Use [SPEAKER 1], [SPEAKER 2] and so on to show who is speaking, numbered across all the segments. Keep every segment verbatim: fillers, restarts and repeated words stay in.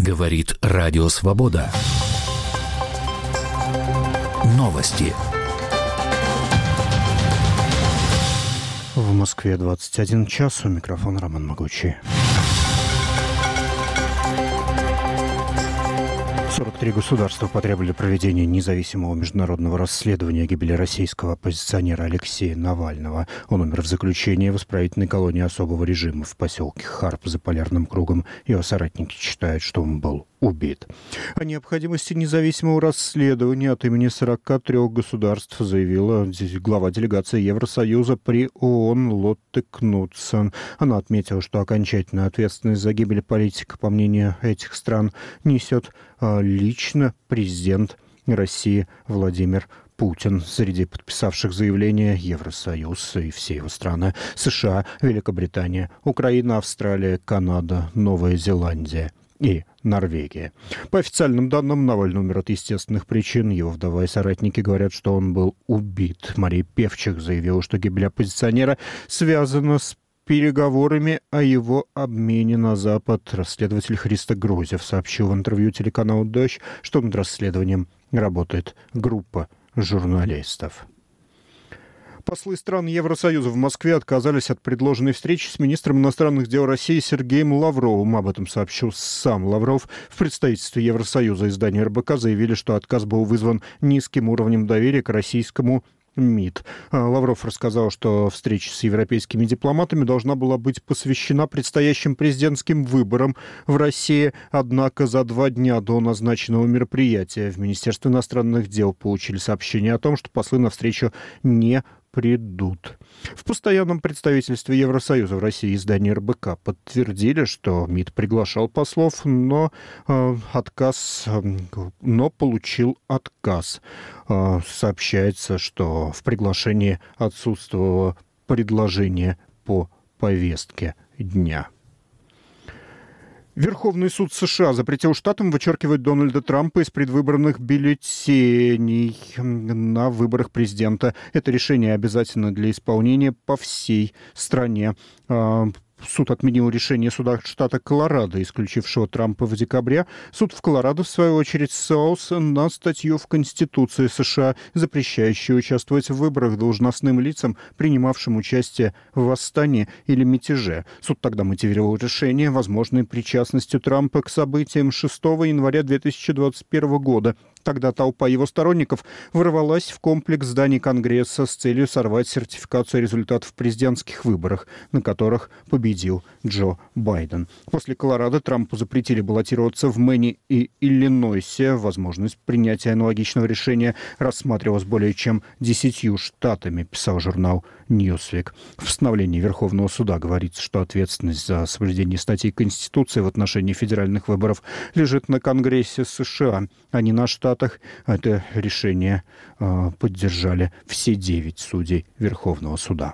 [SPEAKER 1] Говорит Радио Свобода. Новости.
[SPEAKER 2] В Москве двадцать один час. У микрофона Роман Могучий. сорок три государства потребовали проведения независимого международного расследования гибели российского оппозиционера Алексея Навального. Он умер в заключении в исправительной колонии особого режима в поселке Харп за Полярным кругом. Его соратники считают, что он был убит. О необходимости независимого расследования от имени сорока трёх государств заявила глава делегации Евросоюза при ООН Лотте Кнутсен. Она отметила, что окончательную ответственность за гибель политика, по мнению этих стран, несет лично президент России Владимир Путин. Среди подписавших заявление Евросоюз и все его страны: США, Великобритания, Украина, Австралия, Канада, Новая Зеландия и Норвегия. По официальным данным, Навальный умер от естественных причин. Его вдова и соратники говорят, что он был убит. Мария Певчих заявила, что гибель оппозиционера связана с переговорами о его обмене на Запад. Расследователь Христо Грозев сообщил в интервью телеканалу «Дождь», что над расследованием работает группа журналистов. Послы стран Евросоюза в Москве отказались от предложенной встречи с министром иностранных дел России Сергеем Лавровым. Об этом сообщил сам Лавров. В представительстве Евросоюза издания эр бэ ка заявили, что отказ был вызван низким уровнем доверия к российскому МИД. Лавров рассказал, что встреча с европейскими дипломатами должна была быть посвящена предстоящим президентским выборам в России. Однако за два дня до назначенного мероприятия в Министерстве иностранных дел получили сообщение о том, что послы на встречу не придут. В постоянном представительстве Евросоюза в России издание эр бэ ка подтвердили, что МИД приглашал послов, но э, отказ, э, но получил отказ. Э, сообщается, что в приглашении отсутствовало предложение по повестке дня. Верховный суд США запретил штатам вычеркивать Дональда Трампа из предвыборных бюллетеней на выборах президента. Это решение обязательно для исполнения по всей стране. Суд отменил решение суда штата Колорадо, исключившего Трампа в декабре. Суд в Колорадо, в свою очередь, ссылался на статью в Конституции США, запрещающую участвовать в выборах должностным лицам, принимавшим участие в восстании или мятеже. Суд тогда мотивировал решение возможной причастностью Трампа к событиям шестого января две тысячи двадцать первого года. Тогда толпа его сторонников ворвалась в комплекс зданий Конгресса с целью сорвать сертификацию результатов президентских выборов, на которых победил Джо Байден. После Колорадо Трампу запретили баллотироваться в Мэне и Иллинойсе. Возможность принятия аналогичного решения рассматривалась более чем десятью штатами, писал журнал Newsweek. В постановлении Верховного суда говорится, что ответственность за соблюдение статей Конституции в отношении федеральных выборов лежит на Конгрессе США, а не на штатах. Это решение э, поддержали все девять судей Верховного суда.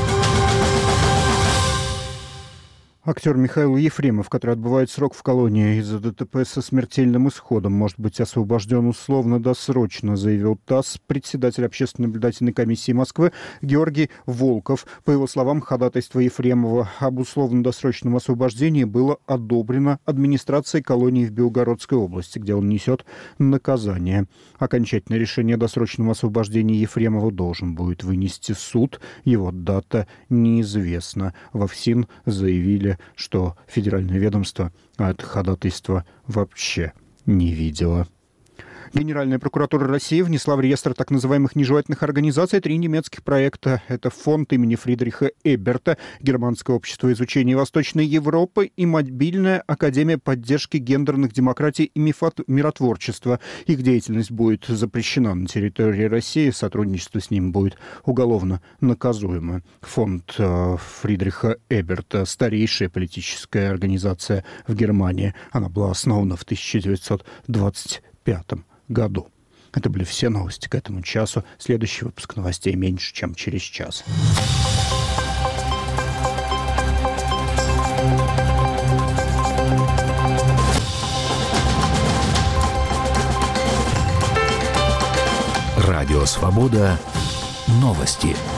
[SPEAKER 2] Актер Михаил Ефремов, который отбывает срок в колонии из-за дэ тэ пэ со смертельным исходом, может быть освобожден условно-досрочно, заявил ТАСС председатель Общественной наблюдательной комиссии Москвы Георгий Волков. По его словам, ходатайство Ефремова об условно-досрочном освобождении было одобрено администрацией колонии в Белгородской области, где он несет наказание. Окончательное решение о досрочном освобождении Ефремова должен будет вынести суд. Его дата неизвестна. Во ФСИН заявили, что федеральное ведомство от ходатайства вообще не видело. Генеральная прокуратура России внесла в реестр так называемых нежелательных организаций три немецких проекта. Это фонд имени Фридриха Эберта, Германское общество изучения Восточной Европы и Мобильная академия поддержки гендерных демократий и миротворчества. Их деятельность будет запрещена на территории России, сотрудничество с ним будет уголовно наказуемо. Фонд э, Фридриха Эберта – старейшая политическая организация в Германии. Она была основана в тысяча девятьсот двадцать пятом году. Это были все новости к этому часу. Следующий выпуск новостей меньше, чем через час.
[SPEAKER 1] Радио Свобода. Новости.